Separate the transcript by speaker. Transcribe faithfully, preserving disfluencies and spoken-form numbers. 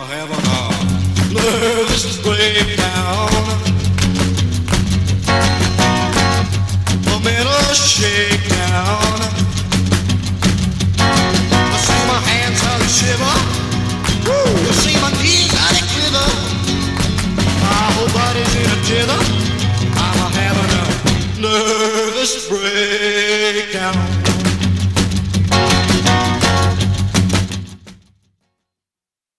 Speaker 1: having a nervous breakdown. I'm in a shakedown. I see my hands how they shiver. Woo! I see my knees how they quiver. My whole body's in a jither. I'm having a nervous breakdown.